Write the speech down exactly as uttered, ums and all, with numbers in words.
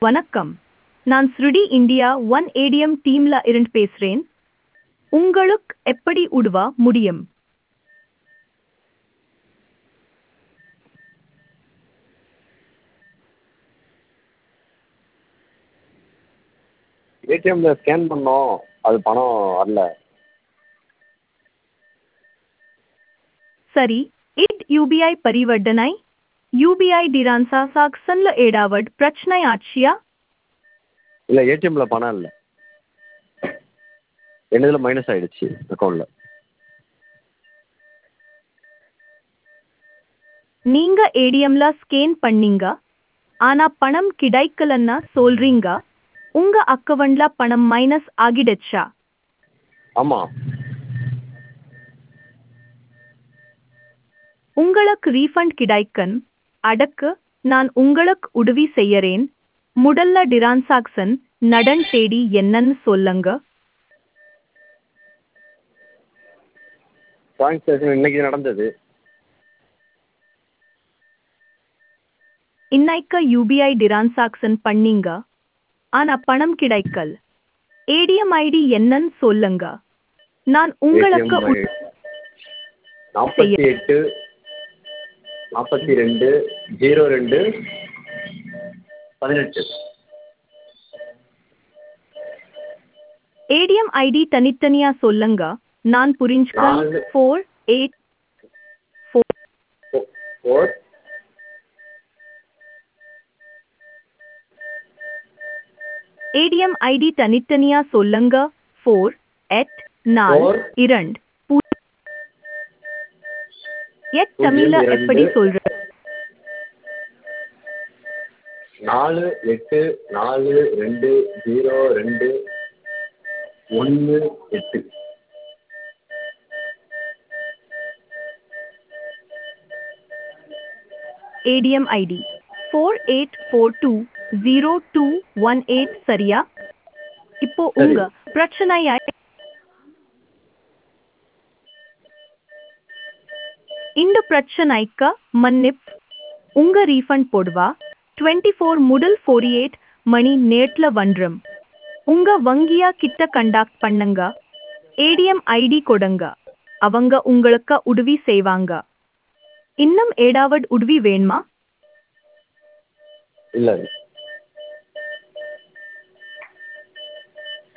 வணக்கம். நான் ஸ்ருடி India one ATM டீம்ல இருந்து பேசுறேன். உங்களுக்கு எப்படி உதவ முடியும்? ஏடிஎம்ல ஸ்கேன் பண்ணோம். அது பணம் வரல. சரி, இட் யூபிஐ பரிவர்த்தனை யூபிஐ டிரான்சாக்ஷன்ல ஏதாவது பிரச்சனை ஆச்சியா? இல்லை, ஏடிஎம்ல பணம் இல்லை. என்னதுல மைனஸ் ஆயிடுச்சு அக்கௌண்ட்ல. நீங்க ஏடிஎம்ல ஸ்கேன் பண்ணீங்க, ஆனா பணம் கிடைக்கலன்னா சொல்றீங்க. உங்க அக்கவுண்ட்ல பணம் மைனஸ் ஆகிடுச்சா? ஆமாம். உங்களுக்கு ரீஃபண்ட் கிடைக்கும். அதற்கு நான் உங்களுக்கு உதவி செய்யறேன். முதல்ல டிரான்சாக்ஷன் நடந்த தேதி என்னன்னு சொல்லுங்க. டிரான்சாக்ஷன் இன்னைக்கு நடந்தது. இன்னைக்கு யூபிஐ டிரான்சாக்ஷன் பண்ணீங்க, ஆனா பணம் கிடைக்கல. ஏடிஎம் ஐடி என்னன்னு சொல்லுங்க. நான் உங்களுக்கு ஏடிஎம் உதவி நாற்பத்தி எட்டு நாற்பத்தி ரெண்டு ஜீரோ ரெண்டு பதினெட்டு. ஏடிஎம் ஐடி தனித்தனியா சொல்லுங்க. நான் புரிஞ்சுக்க. நாலு four eight four four ATM ID தனித்தனியா சொல்லுங்க. ஃபோர் எட் நாலு ஃபோர் இரண்டு எட் பூஜ்ஜியம் தமிழ்ல எப்படி இரண்டு சொல்ற? நாலு எட்டு நாலு ரெண்டு ஜீரோ ரெண்டு ஒன்று எட்டு. ATM ID four eight four two zero two one eight சரியா? இப்போ சரி. உங்க பிரச்சனையை இந்த பிரச்சனைக்கு மன்னிப்பு. உங்க ரீஃபண்ட் போடுவா டுவெண்ட்டி ஃபோர் முதல் ஃபோர்ட்டி எயிட் மணி நேரத்துல வந்துரும். உங்க வங்கியா கிட்ட கண்டாக்ட் பண்ணுங்க. ஏடிஎம் ஐடி கொடுங்க. அவங்க உங்களுக்கு உதவி செய்வாங்க. இன்னும் ஏதாவது உதவி வேணுமா? இல்லை